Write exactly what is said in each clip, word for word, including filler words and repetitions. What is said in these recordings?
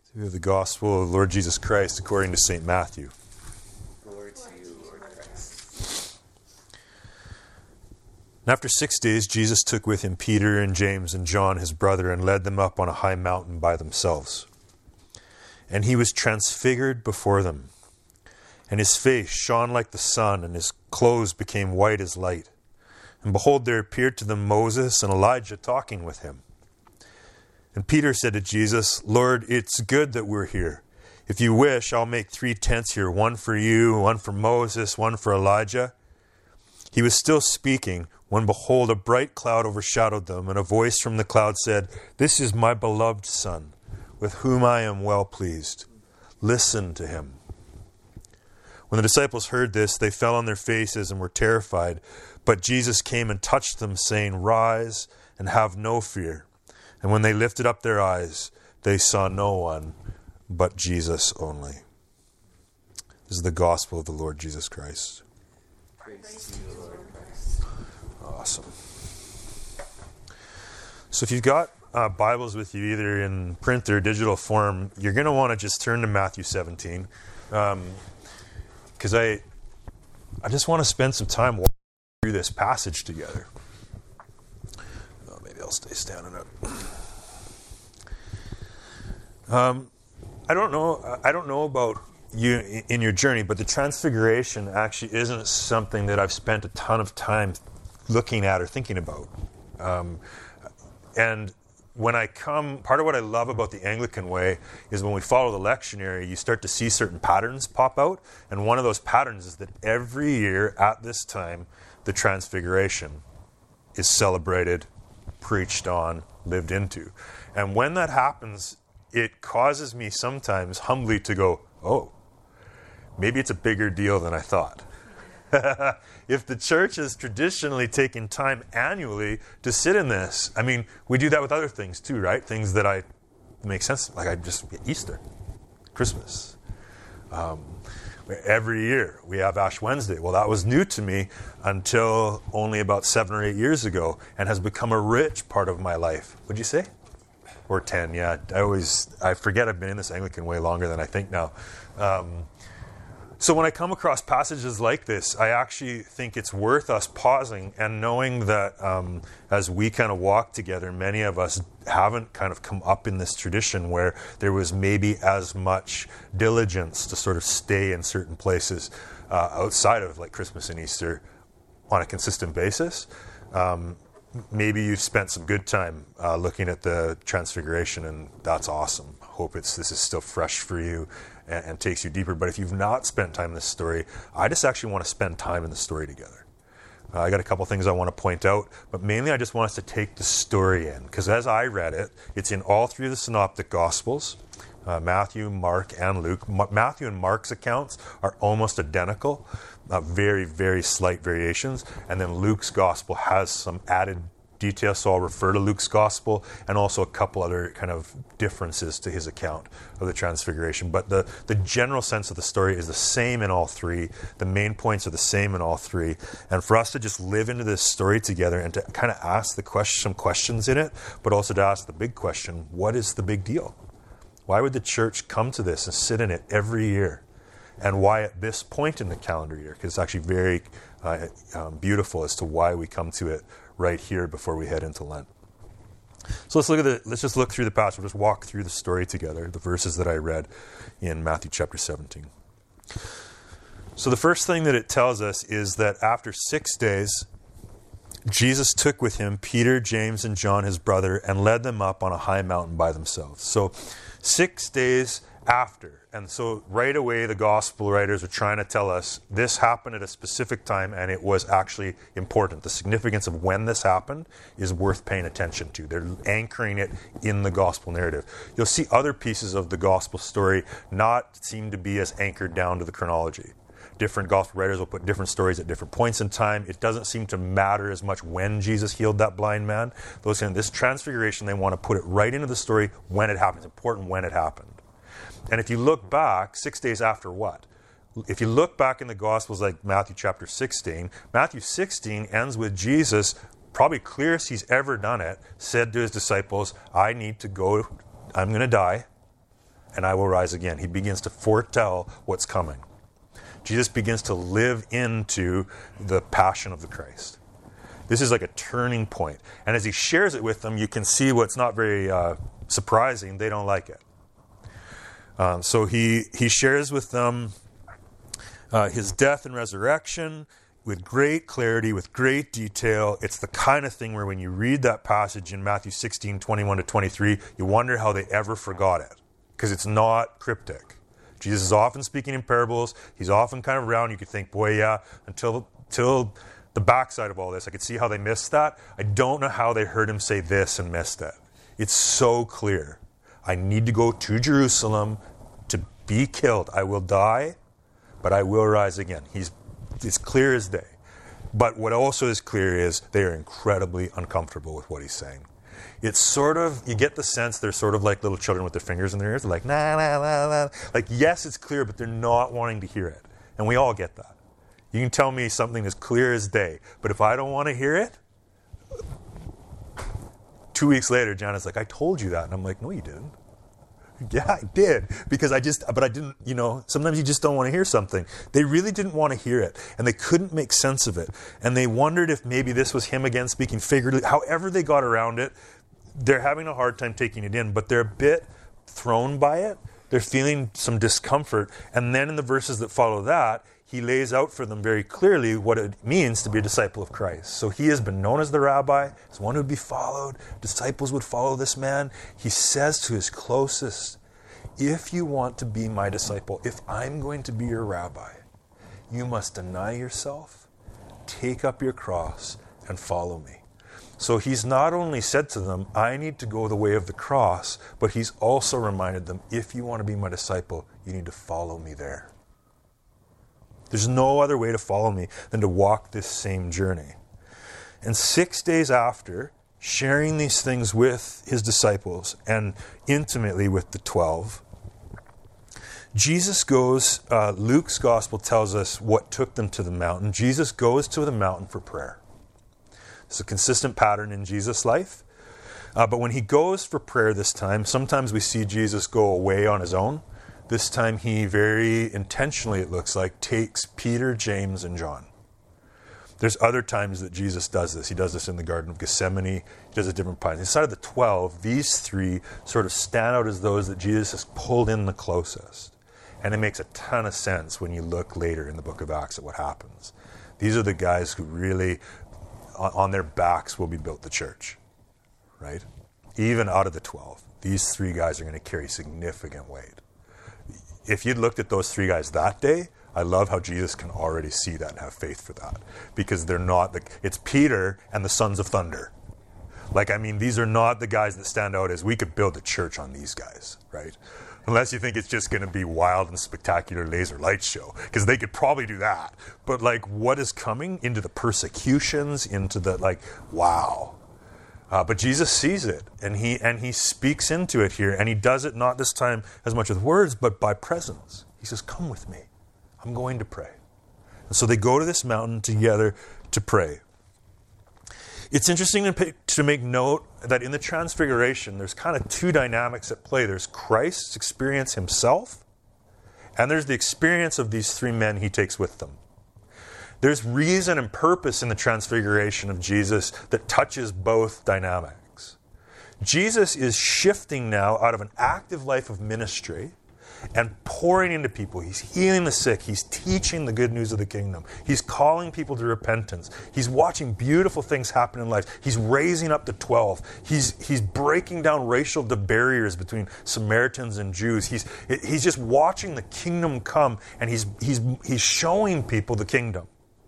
Through the gospel of the Lord Jesus Christ according to Saint Matthew. Glory to you, Lord Christ. And after six days, Jesus took with him Peter and James and John, his brother, and led them up on a high mountain by themselves. And he was transfigured before them, and his face shone like the sun, and his clothes became white as light. And behold, there appeared to them Moses and Elijah talking with him. And Peter said to Jesus, Lord, it's good that we're here. If you wish, I'll make three tents here, one for you, one for Moses, one for Elijah. He was still speaking when, behold, a bright cloud overshadowed them, and a voice from the cloud said, This is my beloved Son, with whom I am well pleased. Listen to him. When the disciples heard this, they fell on their faces and were terrified. But Jesus came and touched them, saying, Rise and have no fear. And when they lifted up their eyes, they saw no one but Jesus only. This is the gospel of the Lord Jesus Christ. Praise to you, Lord Christ. Awesome. So if you've got uh, Bibles with you, either in print or digital form, you're going to want to just turn to Matthew seventeen. Um, because I, I just want to spend some time walking through this passage together. Oh, maybe I'll stay standing up. Um, I don't know. I don't know about you in your journey, but the Transfiguration actually isn't something that I've spent a ton of time looking at or thinking about. Um, and when I come, part of what I love about the Anglican way is when we follow the lectionary, you start to see certain patterns pop out. And one of those patterns is that every year at this time, the Transfiguration is celebrated, preached on, lived into. And when that happens, it causes me sometimes humbly to go, oh, maybe it's a bigger deal than I thought. If the church has traditionally taken time annually to sit in this, I mean, we do that with other things too, right? Things that I make sense, like I just Easter, Christmas. Um, every year we have Ash Wednesday. Well, that was new to me until only about seven or eight years ago, and has become a rich part of my life. Would you say? Or ten, yeah. I always I forget I've been in this Anglican way longer than I think now. Um, So when I come across passages like this, I actually think it's worth us pausing and knowing that um, as we kind of walk together, many of us haven't kind of come up in this tradition where there was maybe as much diligence to sort of stay in certain places uh, outside of like Christmas and Easter on a consistent basis. Um, maybe you've spent some good time uh, looking at the Transfiguration, and that's awesome. Hope it's this is still fresh for you and, and takes you deeper. But if you've not spent time in this story, I just actually want to spend time in the story together. Uh, I got a couple things I want to point out, but mainly I just want us to take the story in, because as I read it, it's in all three of the synoptic Gospels, uh, Matthew, Mark, and Luke. Ma- Matthew and Mark's accounts are almost identical, uh, very, very slight variations, and then Luke's Gospel has some added detail, so I'll refer to Luke's Gospel and also a couple other kind of differences to his account of the Transfiguration. But the, the general sense of the story is the same in all three. The main points are the same in all three. And for us to just live into this story together and to kind of ask the question, some questions in it, but also to ask the big question, what is the big deal? Why would the church come to this and sit in it every year? And why at this point in the calendar year? Because it's actually very uh, um, beautiful as to why we come to it right here before we head into Lent. So let's look at the. Let's just look through the passage. We'll just walk through the story together. The verses that I read in Matthew chapter seventeen. So the first thing that it tells us is that after six days, Jesus took with him Peter, James, and John, his brother, and led them up on a high mountain by themselves. So six days after. And so right away the gospel writers are trying to tell us this happened at a specific time and it was actually important. The significance of when this happened is worth paying attention to. They're anchoring it in the gospel narrative. You'll see other pieces of the gospel story not seem to be as anchored down to the chronology. Different gospel writers will put different stories at different points in time. It doesn't seem to matter as much when Jesus healed that blind man. Those in this Transfiguration, they want to put it right into the story when it happened. It's important when it happened. And if you look back, six days after what? If you look back in the Gospels like Matthew chapter sixteen, Matthew sixteen ends with Jesus, probably clearest he's ever done it, said to his disciples, I need to go, I'm going to die. and I will rise again. He begins to foretell what's coming. Jesus begins to live into the passion of the Christ. This is like a turning point. And as he shares it with them, you can see what's not very uh, surprising. They don't like it. Um, so he, he shares with them uh, his death and resurrection with great clarity, with great detail. It's the kind of thing where when you read that passage in Matthew sixteen, twenty-one to twenty-three, you wonder how they ever forgot it, because it's not cryptic. Jesus is often speaking in parables. He's often kind of round. You could think, boy, yeah, until, until the backside of all this, I could see how they missed that. I don't know how they heard him say this and missed it. It's so clear. I need to go to Jerusalem to be killed. I will die, but I will rise again. He's It's clear as day. But what also is clear is they are incredibly uncomfortable with what he's saying. It's sort of, you get the sense they're sort of like little children with their fingers in their ears. They're like, nah, nah, nah, nah. Like, yes, it's clear, but they're not wanting to hear it. And we all get that. You can tell me something as clear as day, but if I don't want to hear it, two weeks later, Janet's like, I told you that. And I'm like, no, you didn't. Yeah, I did. Because I just, but I didn't, you know, sometimes you just don't want to hear something. They really didn't want to hear it. And they couldn't make sense of it. And they wondered if maybe this was him again speaking figuratively. However they got around it, they're having a hard time taking it in. But they're a bit thrown by it. They're feeling some discomfort. And then in the verses that follow that, he lays out for them very clearly what it means to be a disciple of Christ. So he has been known as the rabbi, as one who would be followed. Disciples would follow this man. He says to his closest, if you want to be my disciple, if I'm going to be your rabbi, you must deny yourself, take up your cross, and follow me. So he's not only said to them, I need to go the way of the cross, but he's also reminded them, if you want to be my disciple, you need to follow me there. There's no other way to follow me than to walk this same journey. And six days after sharing these things with his disciples and intimately with the twelve, Jesus goes, uh, Luke's gospel tells us what took them to the mountain. Jesus goes to the mountain for prayer. It's a consistent pattern in Jesus' life. Uh, but when he goes for prayer this time, sometimes we see Jesus go away on his own. This time he very intentionally, it looks like, takes Peter, James, and John. There's other times that Jesus does this. He does this in the Garden of Gethsemane. He does it different times. Inside of the twelve, these three sort of stand out as those that Jesus has pulled in the closest. And it makes a ton of sense when you look later in the book of Acts at what happens. These are the guys who really, on their backs, will be built the church. Right? Even out of the twelve, these three guys are going to carry significant weight. If you'd looked at those three guys that day, I love how Jesus can already see that and have faith for that. Because they're not, the, it's Peter and the sons of thunder. Like, I mean, these are not the guys that stand out as we could build a church on these guys, right? Unless you think it's just going to be wild and spectacular laser light show. Because they could probably do that. But like, what is coming into the persecutions, into the, like, wow. Uh, but Jesus sees it, and he and he speaks into it here, and he does it not this time as much with words, but by presence. He says, come with me. I'm going to pray. And so they go to this mountain together to pray. It's interesting to, pay, to make note that in the Transfiguration, there's kind of two dynamics at play. There's Christ's experience himself, and there's the experience of these three men he takes with them. There's reason and purpose in the Transfiguration of Jesus that touches both dynamics. Jesus is shifting now out of an active life of ministry and pouring into people. He's healing the sick. He's teaching the good news of the kingdom. He's calling people to repentance. He's watching beautiful things happen in life. He's raising up the twelve. He's he's breaking down racial barriers between Samaritans and Jews. He's he's just watching the kingdom come, and he's he's he's showing people the kingdom.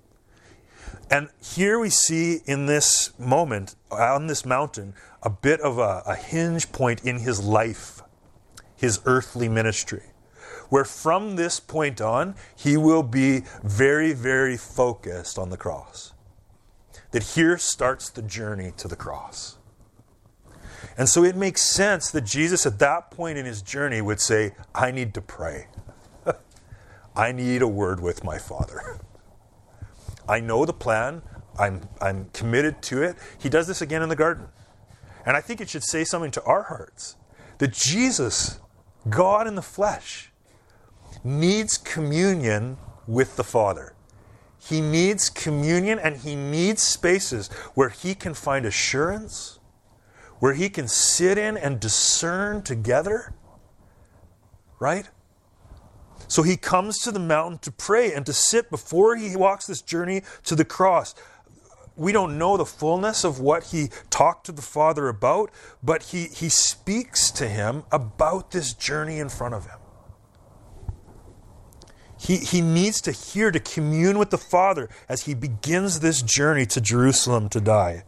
And here we see in this moment, on this mountain, a bit of a, a hinge point in his life, his earthly ministry, where from this point on, he will be very, very focused on the cross. That here starts the journey to the cross. And so it makes sense that Jesus at that point in his journey would say, I need to pray. I need a word with my Father. I know the plan. I'm I'm committed to it. He does this again in the garden. And I think it should say something to our hearts. That Jesus God in the flesh, needs communion with the Father. He needs communion, and he needs spaces where he can find assurance, where he can sit in and discern together. Right? So he comes to the mountain to pray and to sit before he walks this journey to the cross. We don't know the fullness of what he talked to the Father about, but he, he speaks to him about this journey in front of him. He, he needs to hear, to commune with the Father as he begins this journey to Jerusalem to die.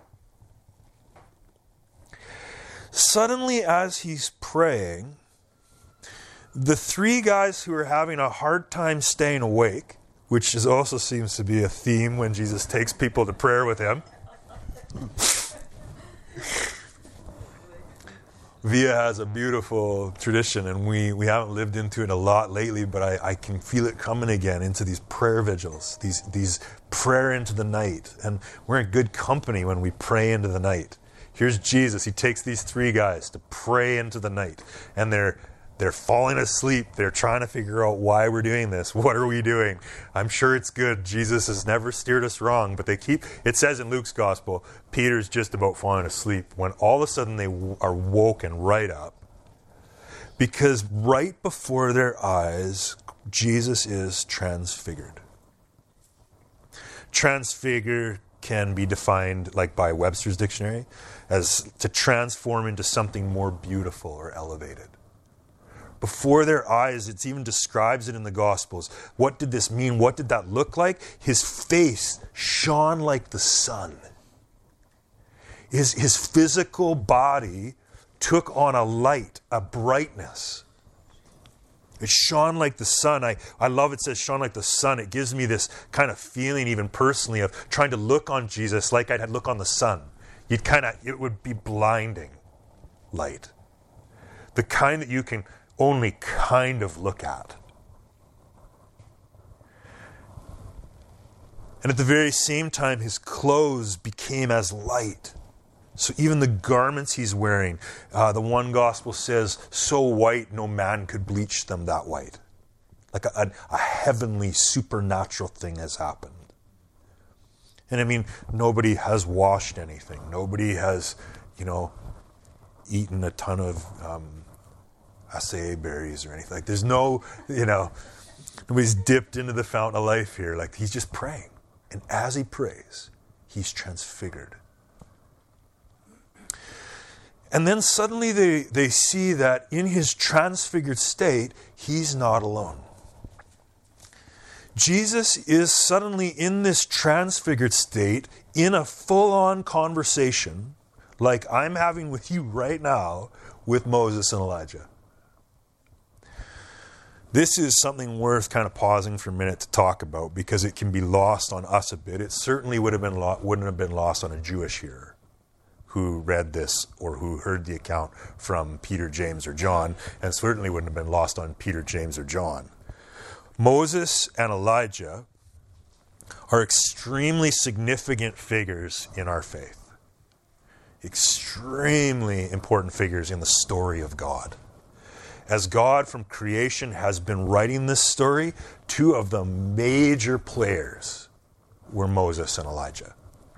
Suddenly, as he's praying, the three guys who are having a hard time staying awake, which is also seems to be a theme when Jesus takes people to prayer with him. Via has a beautiful tradition, and we, we haven't lived into it a lot lately, but I, I can feel it coming again into these prayer vigils, these these prayer into the night. And we're in good company when we pray into the night. Here's Jesus. He takes these three guys to pray into the night, and they're They're falling asleep. They're trying to figure out why we're doing this. What are we doing? I'm sure it's good. Jesus has never steered us wrong. But they keep, it says in Luke's gospel, Peter's just about falling asleep when all of a sudden they are woken right up. Because right before their eyes, Jesus is transfigured. Transfigured can be defined, like by Webster's dictionary, as to transform into something more beautiful or elevated. Before their eyes, it even describes it in the Gospels. What did this mean? What did that look like? His face shone like the sun. His, his physical body took on a light, a brightness. It shone like the sun. I, I love it says shone like the sun. It gives me this kind of feeling, even personally, of trying to look on Jesus like I'd look on the sun. You'd kind of, it would be blinding light. The kind that you can only kind of look at. And at the very same time, his clothes became as light. So even the garments he's wearing, uh, the one gospel says, so white no man could bleach them that white. Like a, a, a heavenly, supernatural thing has happened. And I mean, nobody has washed anything. Nobody has, you know, eaten a ton of um, acai berries or anything. Like there's no, you know, nobody's dipped into the fountain of life here. Like he's just praying. And as he prays, he's transfigured. And then suddenly they, they see that in his transfigured state, he's not alone. Jesus is suddenly in this transfigured state, in a full-on conversation, like I'm having with you right now, with Moses and Elijah. This is something worth kind of pausing for a minute to talk about, because it can be lost on us a bit. It certainly would have been lo- wouldn't have been lost on a Jewish hearer who read this or who heard the account from Peter, James, or John, and certainly wouldn't have been lost on Peter, James, or John. Moses and Elijah are extremely significant figures in our faith. Extremely important figures in the story of God. As God from creation has been writing this story, two of the major players were Moses and Elijah.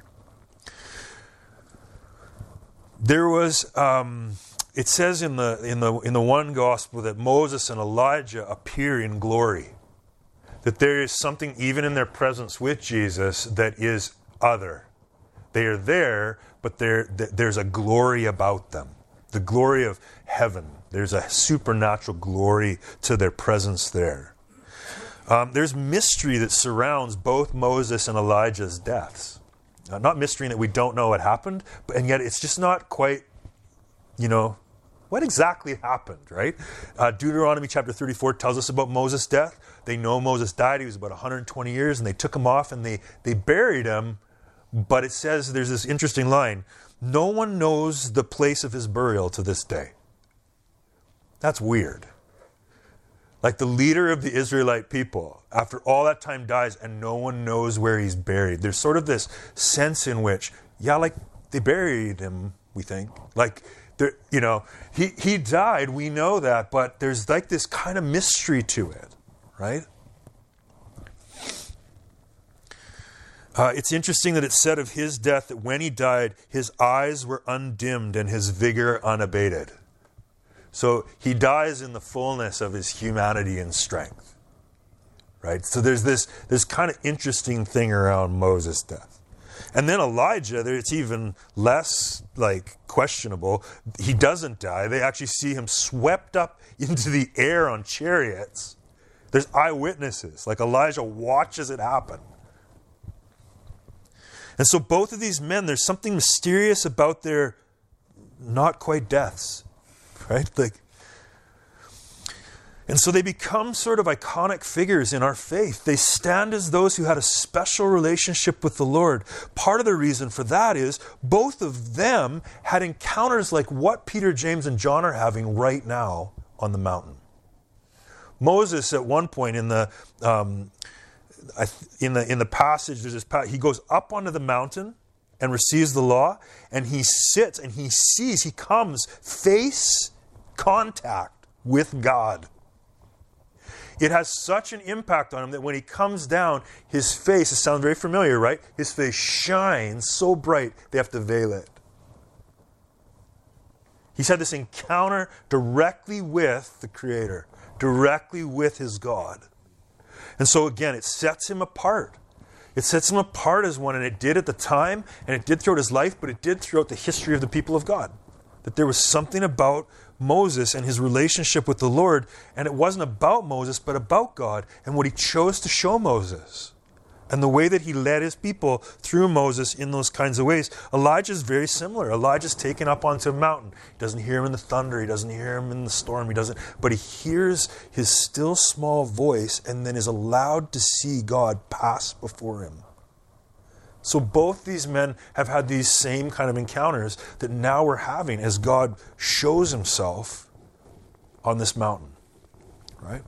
There was, um, it says in the in the in the one gospel that Moses and Elijah appear in glory. That there is something even in their presence with Jesus that is other. They are there, but there there's a glory about them. The glory of heaven. There's a supernatural glory to their presence there. Um, there's mystery that surrounds both Moses and Elijah's deaths. Uh, not mystery in that we don't know what happened, but and yet it's just not quite, you know, what exactly happened, right? Uh, Deuteronomy chapter thirty-four tells us about Moses' death. They know Moses died. He was about one hundred twenty years, and they took him off and they, they buried him. But it says, there's this interesting line, no one knows the place of his burial to this day. That's weird. Like the leader of the Israelite people, after all that time dies and no one knows where he's buried. There's sort of this sense in which, yeah, like they buried him, we think. Like there, you know, he, he died, we know that, but there's like this kind of mystery to it, right? Uh, it's interesting that it said of his death that when he died, his eyes were undimmed and his vigor unabated. So he dies in the fullness of his humanity and strength, right? So there's this, this kind of interesting thing around Moses' death. And then Elijah, it's even less like questionable. He doesn't die. They actually see him swept up into the air on chariots. There's eyewitnesses. Like Elijah watches it happen. And so both of these men, there's something mysterious about their not quite deaths, right? Like, and so they become sort of iconic figures in our faith. They stand as those who had a special relationship with the Lord. Part of the reason for that is both of them had encounters like what Peter, James, and John are having right now on the mountain. Moses, at one point in the um, in the in the passage, there's this he goes up onto the mountain and receives the law, and he sits and he sees, he comes face contact with God. It has such an impact on him that when he comes down, his face, it sounds very familiar, right? His face shines so bright, they have to veil it. He's had this encounter directly with the Creator, directly with his God. And so again, it sets him apart. It sets him apart as one, and it did at the time, and it did throughout his life, but it did throughout the history of the people of God. That there was something about Moses and his relationship with the Lord, and it wasn't about Moses, but about God and what he chose to show Moses. And the way that he led his people through Moses in those kinds of ways. Elijah's very similar. Elijah's taken up onto a mountain. He doesn't hear him in the thunder. He doesn't hear him in the storm. He doesn't, but he hears his still small voice and then is allowed to see God pass before him. So both these men have had these same kind of encounters that now we're having as God shows himself on this mountain, right?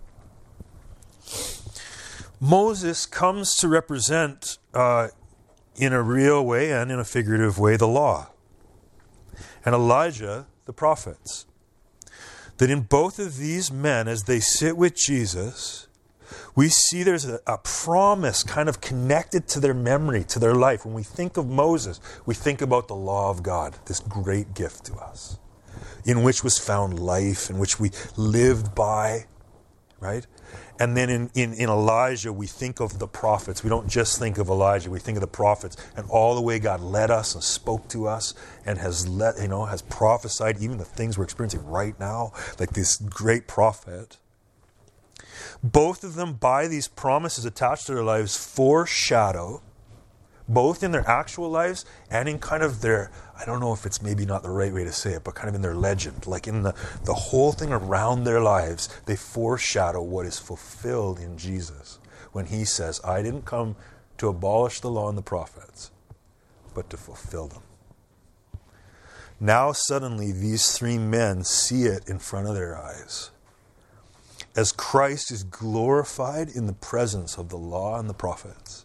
Moses comes to represent, uh, in a real way and in a figurative way, the law. And Elijah, the prophets. That in both of these men, as they sit with Jesus, we see there's a, a promise kind of connected to their memory, to their life. When we think of Moses, we think about the law of God, this great gift to us, in which was found life, in which we lived by, right? And then in, in, in Elijah, we think of the prophets. We don't just think of Elijah, we think of the prophets and all the way God led us and spoke to us and has let, you know, has prophesied even the things we're experiencing right now, like this great prophet. Both of them, by these promises attached to their lives, foreshadow, both in their actual lives and in kind of their, I don't know if it's maybe not the right way to say it, but kind of in their legend, like in the, the whole thing around their lives, they foreshadow what is fulfilled in Jesus when he says, I didn't come to abolish the law and the prophets, but to fulfill them. Now suddenly these three men see it in front of their eyes. As Christ is glorified in the presence of the law and the prophets.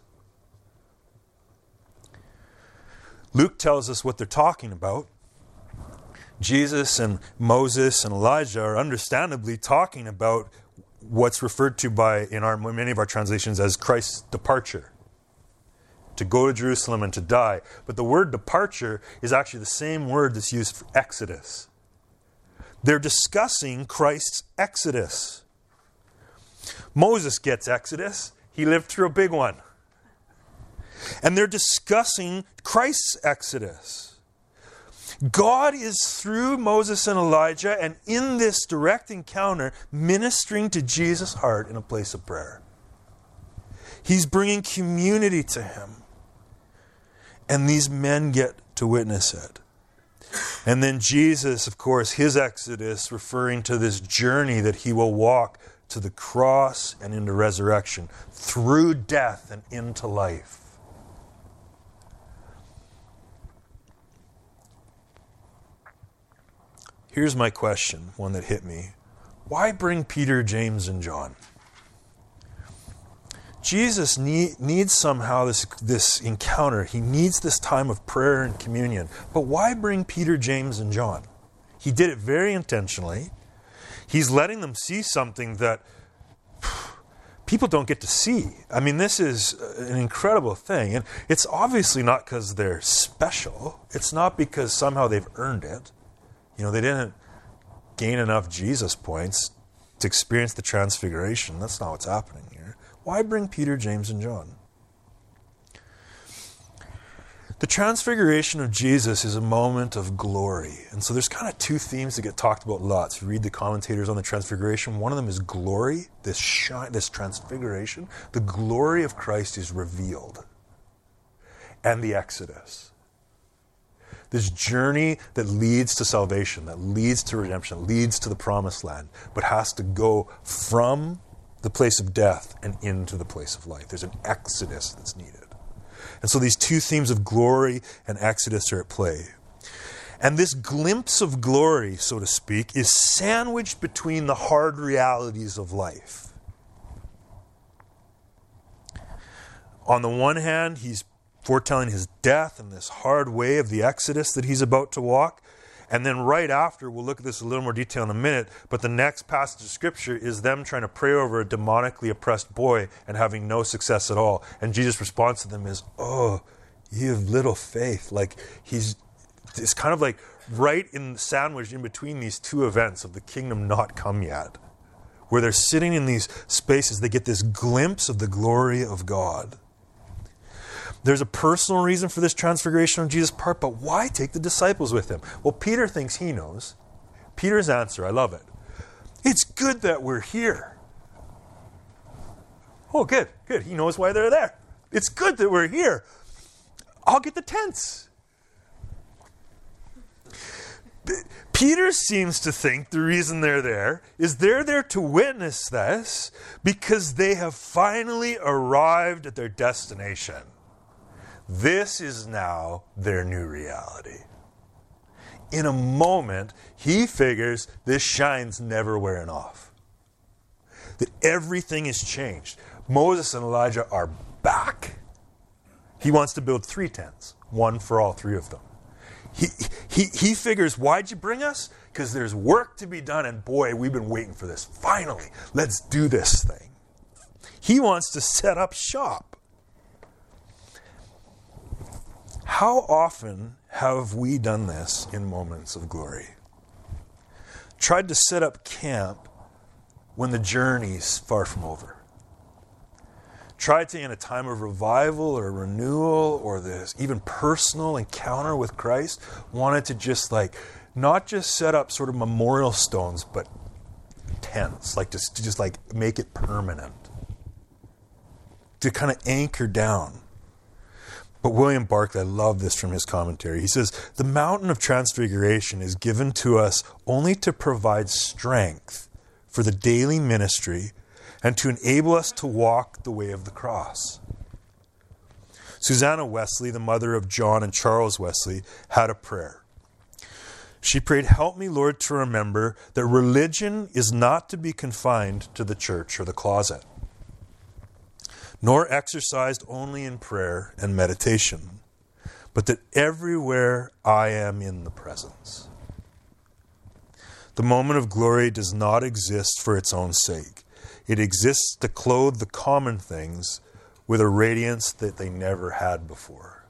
Luke tells us what they're talking about. Jesus and Moses and Elijah are understandably talking about what's referred to by in our many of our translations as Christ's departure. To go to Jerusalem and to die. But the word departure is actually the same word that's used for exodus. They're discussing Christ's exodus. Moses gets exodus. He lived through a big one. And they're discussing Christ's exodus. God is through Moses and Elijah and in this direct encounter ministering to Jesus' heart in a place of prayer. He's bringing community to him. And these men get to witness it. And then Jesus, of course, his exodus, referring to this journey that he will walk to the cross and into resurrection, through death and into life. Here's my question, one that hit me. Why bring Peter, James, and John? Jesus need, needs somehow this, this encounter. He needs this time of prayer and communion. But why bring Peter, James, and John? He did it very intentionally. He's letting them see something that people don't get to see. I mean, this is an incredible thing. And it's obviously not because they're special. It's not because somehow they've earned it. You know, they didn't gain enough Jesus points to experience the transfiguration. That's not what's happening here. Why bring Peter, James, and John? The transfiguration of Jesus is a moment of glory. And so there's kind of two themes that get talked about lots. You read the commentators on the transfiguration. One of them is glory, this shine, this transfiguration. The glory of Christ is revealed. And the Exodus. This journey that leads to salvation, that leads to redemption, leads to the promised land, but has to go from the place of death and into the place of life. There's an exodus that's needed. And so these two themes of glory and exodus are at play. And this glimpse of glory, so to speak, is sandwiched between the hard realities of life. On the one hand, he's foretelling his death and this hard way of the exodus that he's about to walk. And then right after, we'll look at this in a little more detail in a minute, but the next passage of Scripture is them trying to pray over a demonically oppressed boy and having no success at all. And Jesus' response to them is, oh, you have little faith. Like, he's, it's kind of like right in sandwiched in between these two events of the kingdom not come yet, where they're sitting in these spaces, they get this glimpse of the glory of God. There's a personal reason for this transfiguration on Jesus' part, but why take the disciples with him? Well, Peter thinks he knows. Peter's answer, I love it. It's good that we're here. Oh, good, good. He knows why they're there. It's good that we're here. I'll get the tents. Peter seems to think the reason they're there is they're there to witness this because they have finally arrived at their destination. This is now their new reality. In a moment, he figures this shine's never wearing off. That everything has changed. Moses and Elijah are back. He wants to build three tents, one for all three of them. He, he, he figures, why'd you bring us? Because there's work to be done, and boy, we've been waiting for this. Finally, let's do this thing. He wants to set up shop. How often have we done this in moments of glory? Tried to set up camp when the journey's far from over. Tried to, in a time of revival or renewal or this even personal encounter with Christ, wanted to just like, not just set up sort of memorial stones, but tents, like just to just like make it permanent. To kind of anchor down. But William Barclay, I love this from his commentary. He says, the mountain of transfiguration is given to us only to provide strength for the daily ministry and to enable us to walk the way of the cross. Susanna Wesley, the mother of John and Charles Wesley, had a prayer. She prayed, help me, Lord, to remember that religion is not to be confined to the church or the closet, nor exercised only in prayer and meditation, but that everywhere I am in the presence. The moment of glory does not exist for its own sake. It exists to clothe the common things with a radiance that they never had before.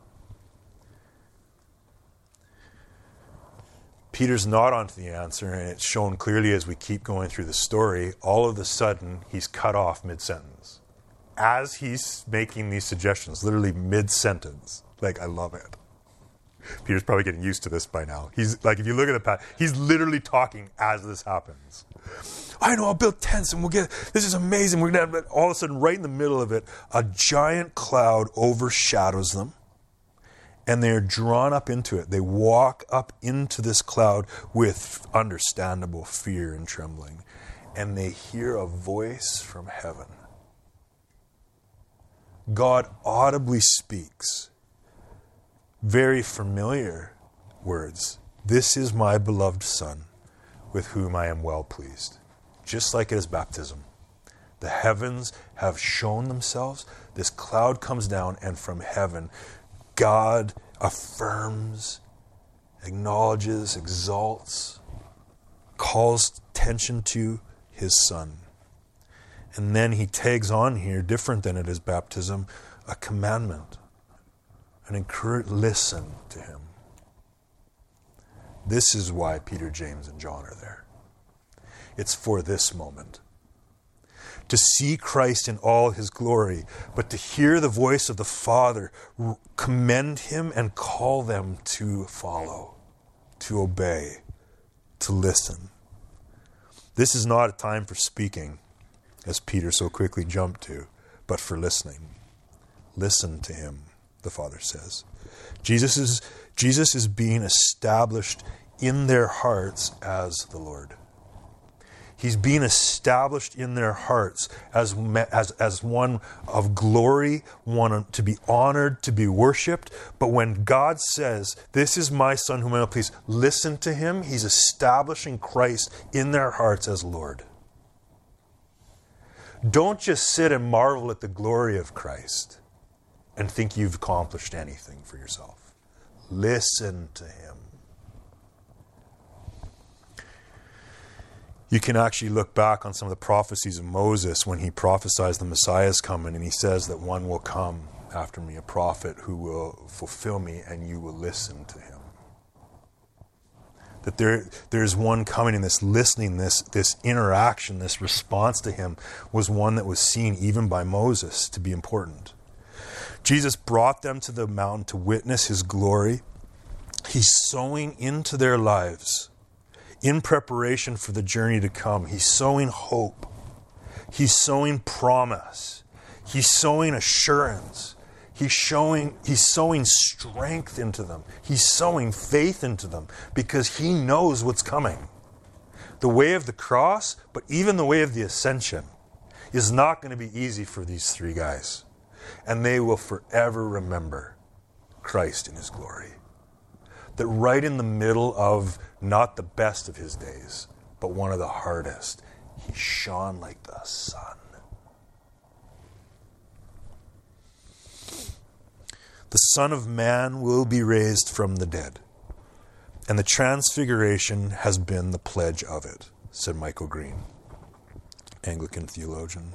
Peter's not onto the answer, and it's shown clearly as we keep going through the story. All of a sudden, he's cut off mid-sentence. As he's making these suggestions, literally mid-sentence. Like, I love it. Peter's probably getting used to this by now. He's like, if you look at the past, he's literally talking as this happens. I know, I'll build tents and we'll get, this is amazing. We're going to have, all of a sudden, right in the middle of it, a giant cloud overshadows them. And they're drawn up into it. They walk up into this cloud with understandable fear and trembling. And they hear a voice from heaven. God audibly speaks very familiar words. This is my beloved Son, with whom I am well pleased. Just like at his baptism. The heavens have shown themselves. This cloud comes down, and from heaven, God affirms acknowledges, exalts, calls attention to his Son. And then he tags on here, different than at his baptism, a commandment. An encourage, listen to him. This is why Peter, James, and John are there. It's for this moment. To see Christ in all his glory, but to hear the voice of the Father commend him and call them to follow, to obey, to listen. This is not a time for speaking, as Peter so quickly jumped to, but for listening. Listen to him, the Father says. Jesus is, Jesus is being established in their hearts as the Lord. He's being established in their hearts as, as, as one of glory, one to be honored, to be worshipped. But when God says, this is my Son whom I will please, listen to him, he's establishing Christ in their hearts as Lord. Don't just sit and marvel at the glory of Christ and think you've accomplished anything for yourself. Listen to him. You can actually look back on some of the prophecies of Moses when he prophesies the Messiah is coming, and he says that one will come after me, a prophet who will fulfill me, and you will listen to him. That there, there's one coming, and this listening, this, this interaction, this response to him was one that was seen even by Moses to be important. Jesus brought them to the mountain to witness his glory. He's sowing into their lives in preparation for the journey to come. He's sowing hope. He's sowing promise. He's sowing assurance. He's showing, he's sowing strength into them. He's sowing faith into them because he knows what's coming. The way of the cross, but even the way of the ascension, is not going to be easy for these three guys. And they will forever remember Christ in his glory. That right in the middle of not the best of his days, but one of the hardest, he shone like the sun. The Son of Man will be raised from the dead, and the transfiguration has been the pledge of it, said Michael Green, Anglican theologian.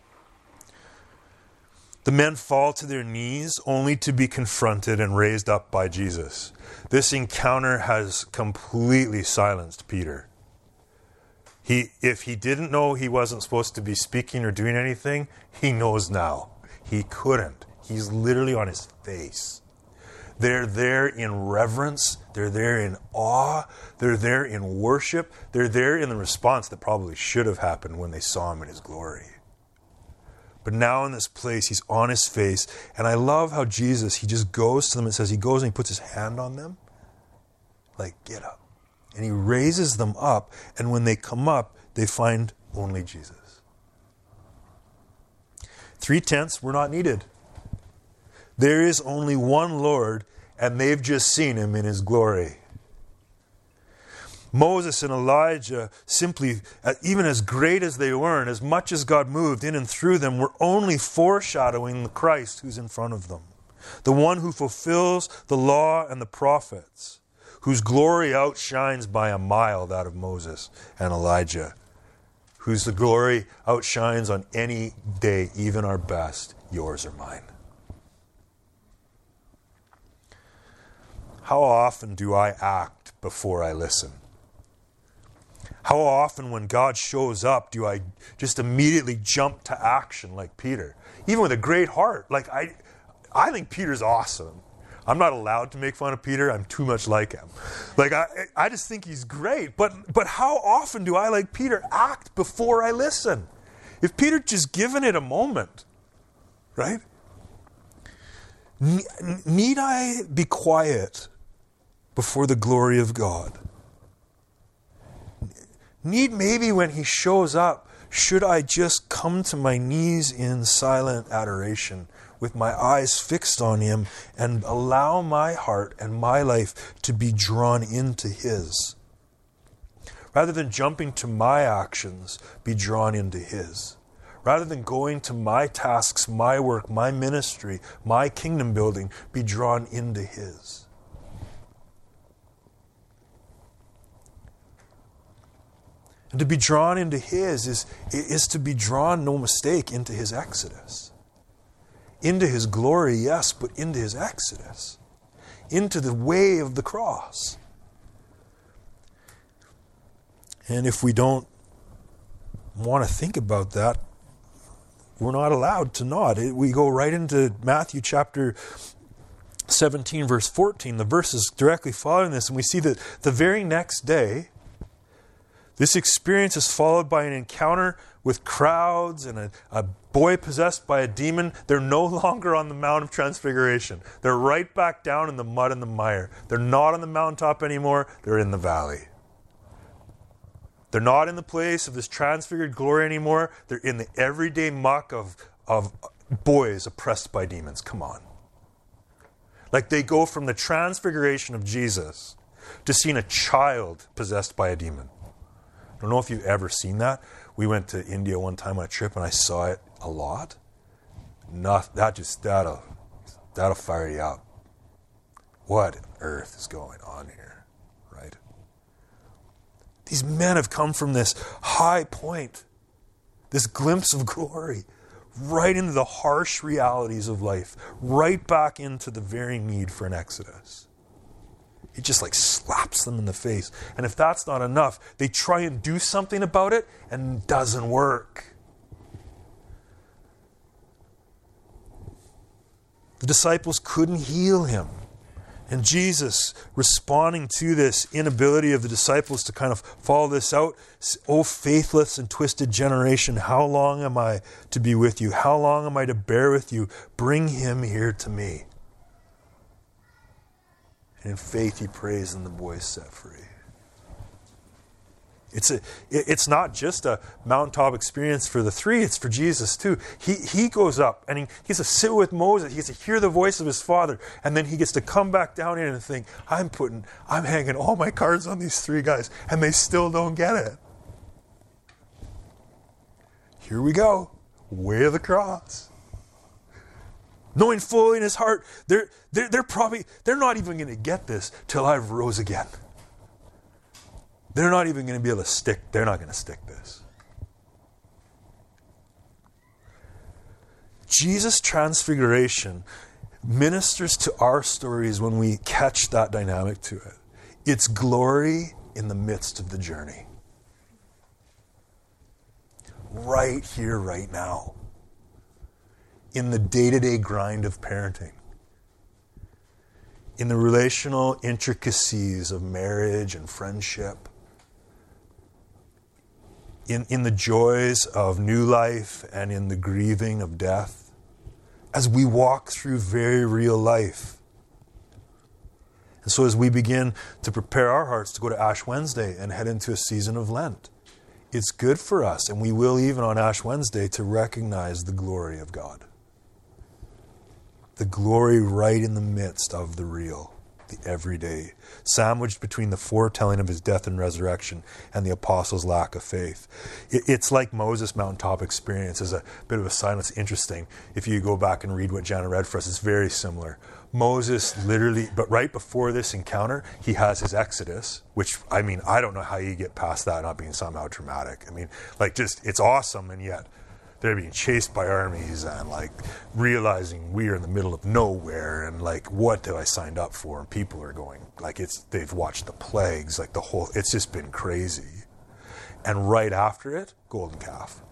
The men fall to their knees only to be confronted and raised up by Jesus. This encounter has completely silenced Peter. He, if he didn't know he wasn't supposed to be speaking or doing anything, he knows now. He couldn't. He's literally on his face. They're there in reverence. They're there in awe. They're there in worship. They're there in the response that probably should have happened when they saw him in his glory. But now in this place, he's on his face. And I love how Jesus, he just goes to them and says, he goes and he puts his hand on them. Like, get up. And he raises them up. And when they come up, they find only Jesus. Three tenths were not needed. There is only one Lord, and they've just seen him in his glory. Moses and Elijah, simply, even as great as they were, and as much as God moved in and through them, were only foreshadowing the Christ who's in front of them. The one who fulfills the law and the prophets, whose glory outshines by a mile that of Moses and Elijah, whose the glory outshines on any day, even our best, yours or mine. How often do I act before I listen? How often when God shows up do I just immediately jump to action like Peter? Even with a great heart. Like I I think Peter's awesome. I'm not allowed to make fun of Peter. I'm too much like him. Like I I just think he's great. But but how often do I, like Peter, act before I listen? If Peter just given it a moment, right? Need I be quiet before the glory of God? Need maybe when he shows up, should I just come to my knees in silent adoration with my eyes fixed on him and allow my heart and my life to be drawn into his? Rather than jumping to my actions, be drawn into his. Rather than going to my tasks, my work, my ministry, my kingdom building, be drawn into his. And to be drawn into his is, is to be drawn, no mistake, into his exodus. Into his glory, yes, but into his exodus. Into the way of the cross. And if we don't want to think about that, we're not allowed to not. We go right into Matthew chapter seventeen, verse fourteen. The verse is directly following this, and we see that the very next day, this experience is followed by an encounter with crowds and a, a boy possessed by a demon. They're no longer on the Mount of Transfiguration. They're right back down in the mud and the mire. They're not on the mountaintop anymore. They're in the valley. They're not in the place of this transfigured glory anymore. They're in the everyday muck of, of boys oppressed by demons. Come on. Like they go from the transfiguration of Jesus to seeing a child possessed by a demon. I don't know if you've ever seen that. We went to India one time on a trip and I saw it a lot. Not, that just, that'll, that'll fire you up. What on earth is going on here, right? These men have come from this high point, this glimpse of glory, right into the harsh realities of life, right back into the very need for an exodus. It just like slaps them in the face. And if that's not enough, they try and do something about it and it doesn't work. The disciples couldn't heal him. And Jesus, responding to this inability of the disciples to kind of follow this out, "O faithless and twisted generation, how long am I to be with you? How long am I to bear with you? Bring him here to me." And in faith he prays and the boy is set free. It's a, it's not just a mountaintop experience for the three, it's for Jesus too. He he goes up and he, he gets to sit with Moses, he gets to hear the voice of his father, and then he gets to come back down here and think, I'm putting, I'm hanging all my cards on these three guys, and they still don't get it. Here we go, way of the cross. Knowing fully in his heart, they're, they're, they're probably, they're not even going to get this till I rose again. They're not even going to be able to stick, they're not going to stick this. Jesus' transfiguration ministers to our stories when we catch that dynamic to it. It's glory in the midst of the journey. Right here, right now. In the day-to-day grind of parenting. In the relational intricacies of marriage and friendship. In, in the joys of new life and in the grieving of death. As we walk through very real life. And so as we begin to prepare our hearts to go to Ash Wednesday and head into a season of Lent, it's good for us, and we will even on Ash Wednesday, to recognize the glory of God. The glory right in the midst of the real, the everyday, sandwiched between the foretelling of his death and resurrection and the apostles' lack of faith. It, it's like Moses' mountaintop experience. As a bit of a side note, it's interesting. If you go back and read what Jana read for us, it's very similar. Moses literally, but right before this encounter, he has his exodus, which, I mean, I don't know how you get past that not being somehow dramatic. I mean, like just, it's awesome, and yet they're being chased by armies and like realizing we are in the middle of nowhere and like, what have I signed up for? And people are going, like it's, they've watched the plagues, like the whole, it's just been crazy. And right after it, golden calf.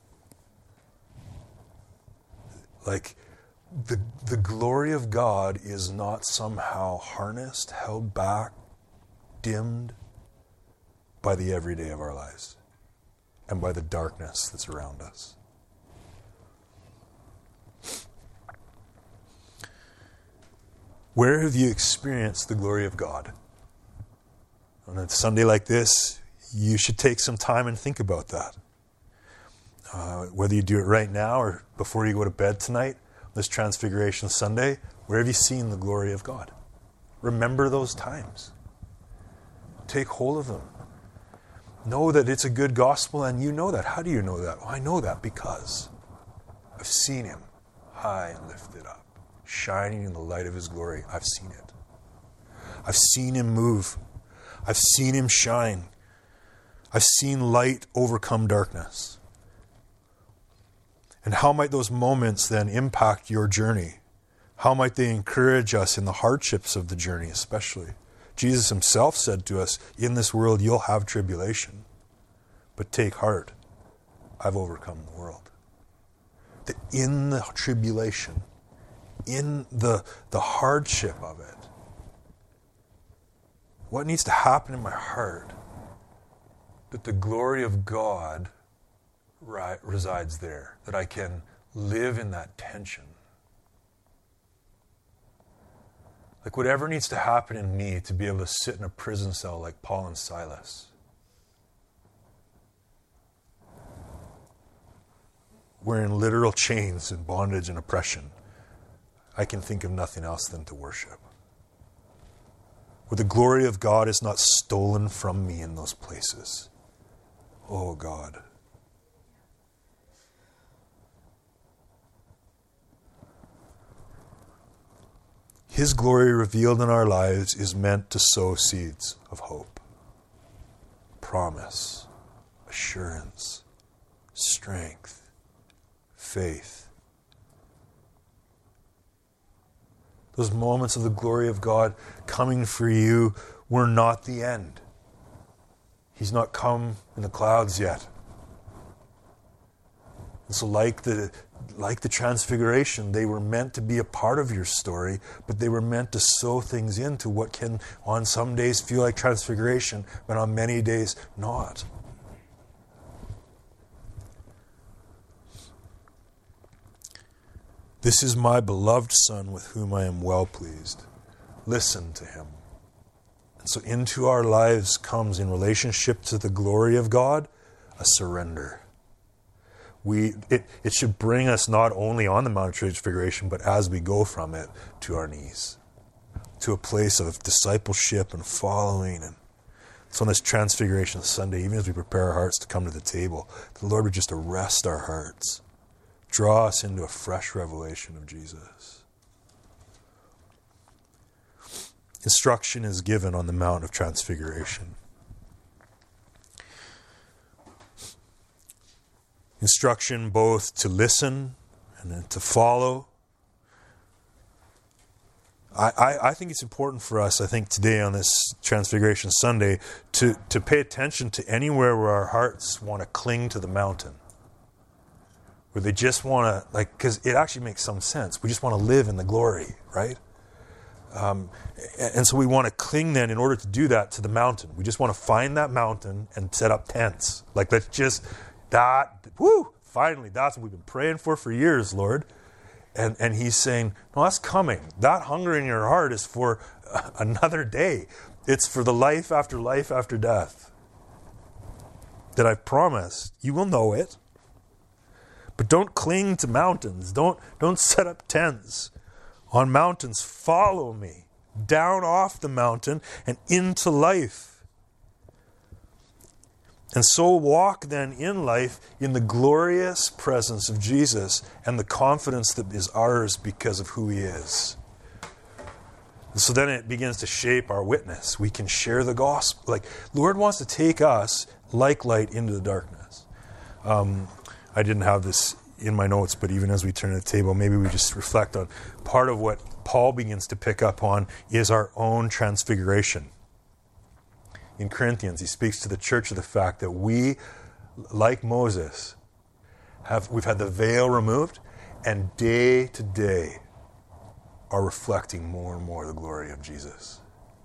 Like the, the glory of God is not somehow harnessed, held back, dimmed by the everyday of our lives and by the darkness that's around us. Where have you experienced the glory of God? On a Sunday like this, you should take some time and think about that. Uh, whether you do it right now or before you go to bed tonight, this Transfiguration Sunday, where have you seen the glory of God? Remember those times. Take hold of them. Know that it's a good gospel, and you know that. How do you know that? Well, I know that because I've seen him high and lifted up, shining in the light of his glory. I've seen it. I've seen him move. I've seen him shine. I've seen light overcome darkness. And how might those moments then impact your journey? How might they encourage us in the hardships of the journey especially? Jesus himself said to us, in this world you'll have tribulation, but take heart, I've overcome the world. That in the tribulation, in the, the hardship of it, what needs to happen in my heart? That the glory of God ri- resides there, that I can live in that tension. Like whatever needs to happen in me to be able to sit in a prison cell like Paul and Silas. We're in literal chains and bondage and oppression. I can think of nothing else than to worship. Where the glory of God is not stolen from me in those places. Oh God. His glory revealed in our lives is meant to sow seeds of hope, promise, assurance, strength, faith. Those moments of the glory of God coming for you were not the end. He's not come in the clouds yet. And so like the like the transfiguration, they were meant to be a part of your story, but they were meant to sow things into what can on some days feel like transfiguration, but on many days not. This is my beloved Son with whom I am well pleased. Listen to him. And so into our lives comes, in relationship to the glory of God, a surrender. We it, it should bring us not only on the Mount of Transfiguration, but as we go from it to our knees, to a place of discipleship and following. And so on this Transfiguration Sunday, even as we prepare our hearts to come to the table, the Lord would just arrest our hearts, draw us into a fresh revelation of Jesus. Instruction is given on the Mount of Transfiguration. Instruction both to listen and to follow. I, I, I think it's important for us, I think today on this Transfiguration Sunday, to, to pay attention to anywhere where our hearts want to cling to the mountain. Where they just want to, like, because it actually makes some sense. We just want to live in the glory, right? Um, and so we want to cling then, in order to do that, to the mountain. We just want to find that mountain and set up tents. Like, let's just... That, whoo, finally, that's what we've been praying for for years, Lord. And and he's saying, no, that's coming. That hunger in your heart is for another day. It's for the life after life after death that I've promised. You will know it. But don't cling to mountains. Don't, don't set up tents on mountains. Follow me down off the mountain and into life. And so walk then in life in the glorious presence of Jesus and the confidence that is ours because of who he is. And so then it begins to shape our witness. We can share the gospel. Like, Lord wants to take us like light into the darkness. Um, I didn't have this in my notes, but even as we turn to the table, maybe we just reflect on part of what Paul begins to pick up on is our own transfiguration. In Corinthians, he speaks to the church of the fact that we, like Moses, have we've had the veil removed, and day to day are reflecting more and more the glory of Jesus.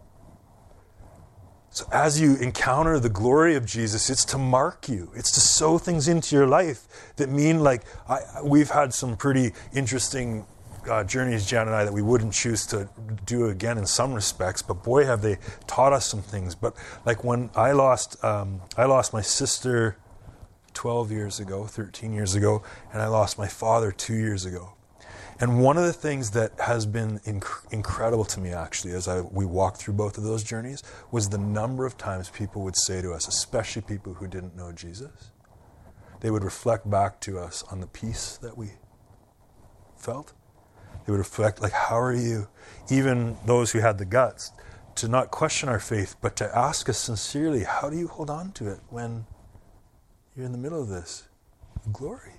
So as you encounter the glory of Jesus, it's to mark you. It's to sow things into your life that mean, like, I, we've had some pretty interesting Uh, journeys, Jan and I, that we wouldn't choose to do again in some respects, but boy, have they taught us some things. But like when I lost, um, I lost my sister twelve years ago, thirteen years ago, and I lost my father two years ago. And one of the things that has been inc- incredible to me, actually, as I we walked through both of those journeys, was the number of times people would say to us, especially people who didn't know Jesus, they would reflect back to us on the peace that we felt. They would reflect, like, how are you? Even those who had the guts to not question our faith, but to ask us sincerely, how do you hold on to it when you're in the middle of this glory?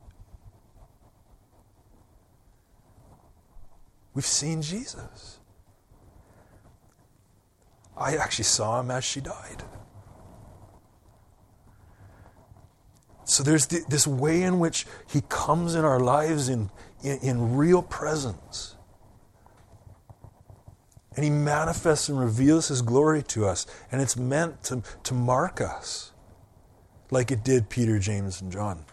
We've seen Jesus. I actually saw him as she died. So there's the, this way in which he comes in our lives in, in, in real presence. And he manifests and reveals his glory to us. And it's meant to, to mark us, like it did Peter, James, and John.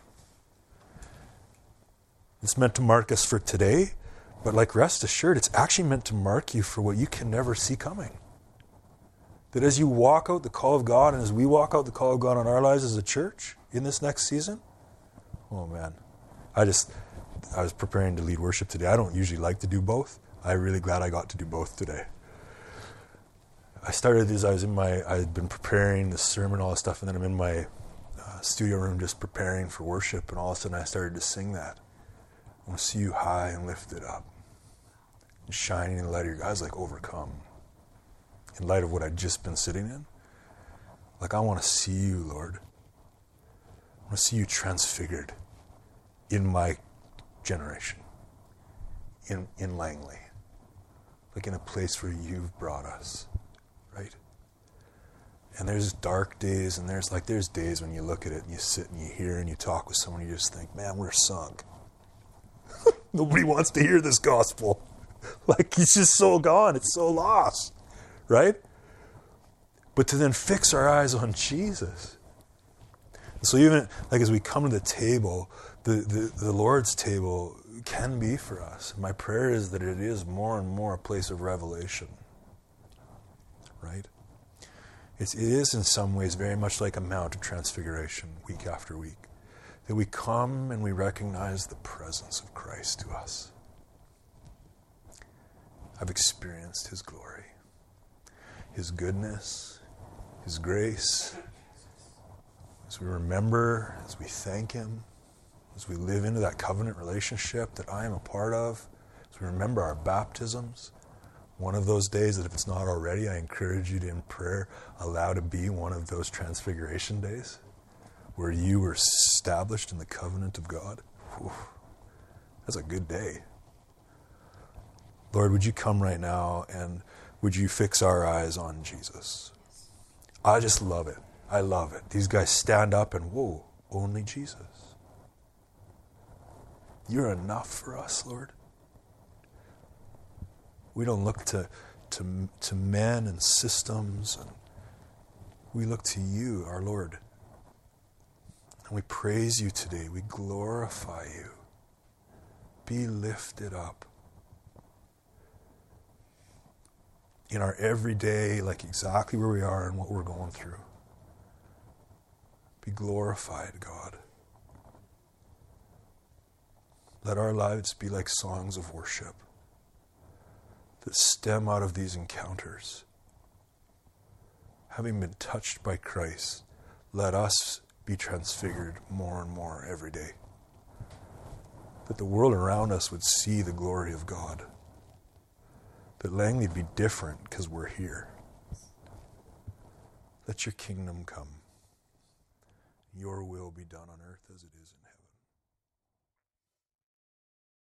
It's meant to mark us for today, but like rest assured, it's actually meant to mark you for what you can never see coming. That as you walk out the call of God, and as we walk out the call of God on our lives as a church in this next season, oh man, I just, I was preparing to lead worship today. I don't usually like to do both. I'm really glad I got to do both today. I started as I was in my, I had been preparing the sermon, all this stuff, and then I'm in my uh, studio room just preparing for worship, and all of a sudden I started to sing that. I want to see you high and lifted up, and shining in the light of your God. I was like overcome. In light of what I'd just been sitting in. Like, I want to see you, Lord. I want to see you transfigured in my generation, in, in Langley, like in a place where you've brought us, right? And there's dark days, and there's like there's days when you look at it and you sit and you hear and you talk with someone, and you just think, man, we're sunk. Nobody wants to hear this gospel. Like, it's just so gone. It's so lost. Right? But to then fix our eyes on Jesus. So even like as we come to the table, the, the, the Lord's table can be for us. My prayer is that it is more and more a place of revelation. Right? It's, it is in some ways very much like a Mount of Transfiguration week after week. That we come and we recognize the presence of Christ to us. I've experienced his glory. His goodness, his grace, as we remember, as we thank him, as we live into that covenant relationship that I am a part of, as we remember our baptisms, one of those days that if it's not already, I encourage you to in prayer allow to be one of those transfiguration days where you were established in the covenant of God. Whew. That's a good day. Lord, would you come right now and would you fix our eyes on Jesus? I just love it. I love it. These guys stand up and, whoa, only Jesus. You're enough for us, Lord. We don't look to, to, to men and systems. And we look to you, our Lord. And we praise you today. We glorify you. Be lifted up. In our everyday, like exactly where we are and what we're going through. Be glorified, God. Let our lives be like songs of worship that stem out of these encounters. Having been touched by Christ, let us be transfigured more and more every day. That the world around us would see the glory of God. That Langley be different because we're here. Let your kingdom come. Your will be done on earth as it is in heaven.